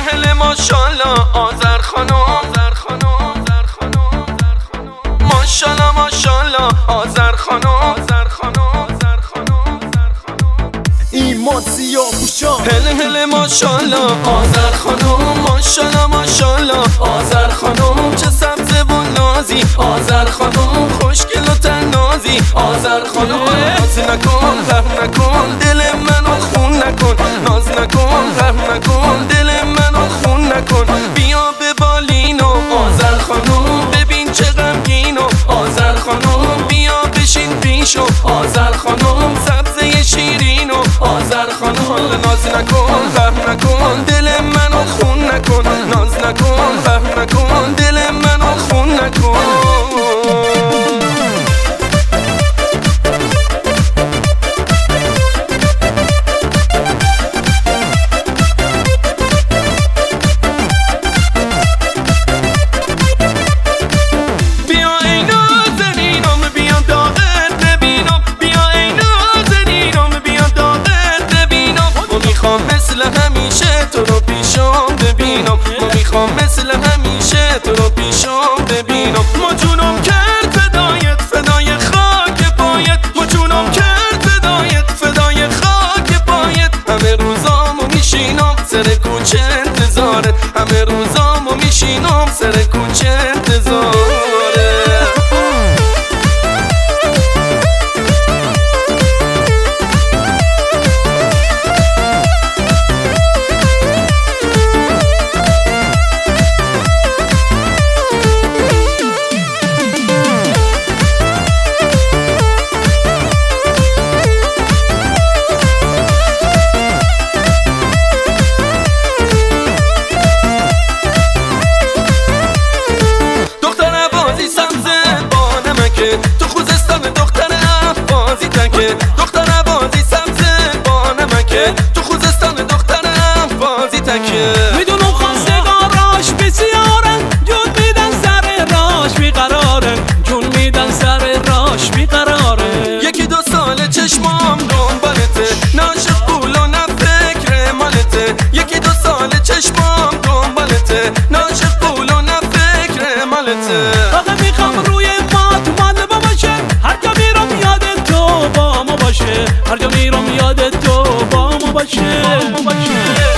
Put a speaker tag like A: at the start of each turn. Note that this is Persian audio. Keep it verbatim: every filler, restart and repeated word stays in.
A: هله ماشالله آذر خانم ماشالله ماشالله آذر خانم
B: ایمان سیاه پوشان
A: هله هله ماشالله آذر خانم ماشالله ماشالله آذر خانم چه سبزه و نازی آذر خانم خوشگل و تنازی آذر خانم ناز نکن رحم نکن دل منو خون نکن ناز نکن رحم نکن دل منو خون نکن بیا به بالینو آذر خانم ببین چه غمگینو آذر خانم بیا بشین پیشو آذر خانم سبزه شیرینو آذر خانم ناز نکن رحم نکن دل منو خون نکن ناز نکن رحم نکن دل منو خون نکن مثل همیشه تو رو پیشم ببینم ما میخوام مثل همیشه تو رو پیشم ببینم ما جونم کرد فدایت فدای خاک پایت ما جونم کرد فدایت فدای خاک پایت همه روزامو میشینم سر کوچه انتظارت همه روزامو میشینم سر کوچه انتظارت تو خوزستان دختر افغازی تکه دختر عبازی سبزه با نمکه تو خوزستان دختر افغازی تکه
C: میدونم خواستگاراش بسیارن جون میدن سر راش بیقرارن جون میدن سر راش بیقراره
A: یکی دو سال چشمام دنبالته ناشق پول و نه فکر مالته یکی دو سال چشمام دنبالته ناشق پول و نه فکر مالته
C: فقط میخوام روی هر جا میرم یادت تو با ما باشه هر جا میرم یادت تو با ما باشه